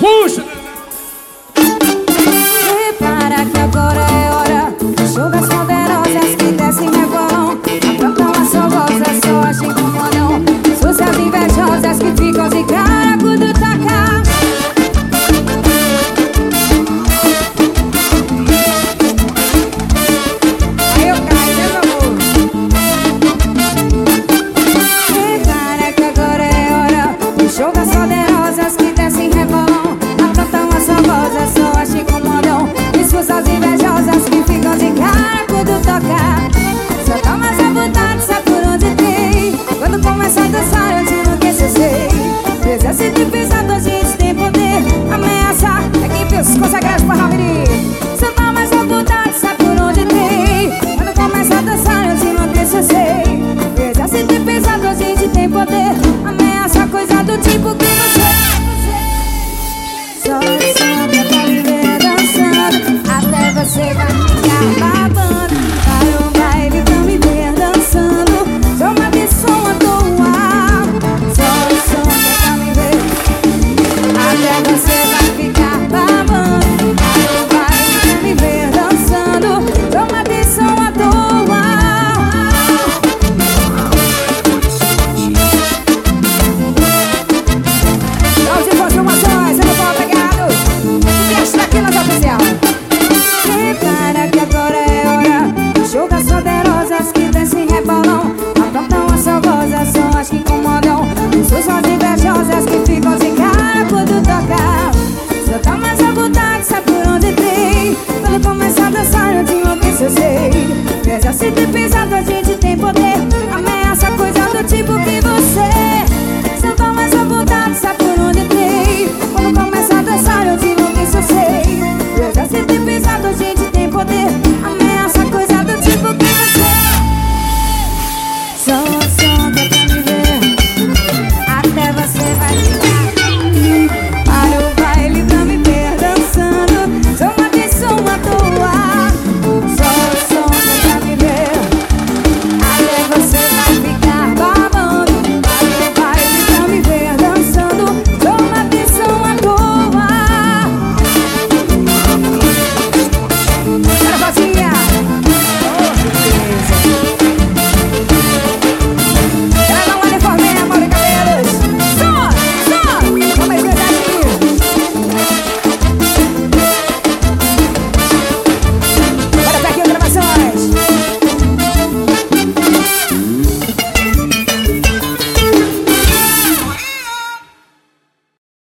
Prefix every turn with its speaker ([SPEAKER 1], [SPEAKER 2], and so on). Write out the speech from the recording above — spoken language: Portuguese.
[SPEAKER 1] Puxa!
[SPEAKER 2] Prepara que agora é hora do show das poderosas que descem rebolam. Aprontam as fogosas, só as que incomodam. Suas invejosas que ficam de cara quando tocar. Aí eu caio, né, meu amor? Prepara que agora é hora do show das poderosas que descem rebolam. Aprontam as fogosas, só as que incomodam. E suas invejosas que ficam de cara quando tocar. Só toma essa vontade, sabe por onde tem. Quando começa a dançar, eu te nunca sei. Exército de pensador, gente tem poder. Ameaça, é quem fez os consagrados para Ramirez. Só toma essa vontade, sabe por onde tem. Quando começa a dançar, eu te nunca sei. Exército de pensador, gente tem poder. Ameaça, coisa do tipo que você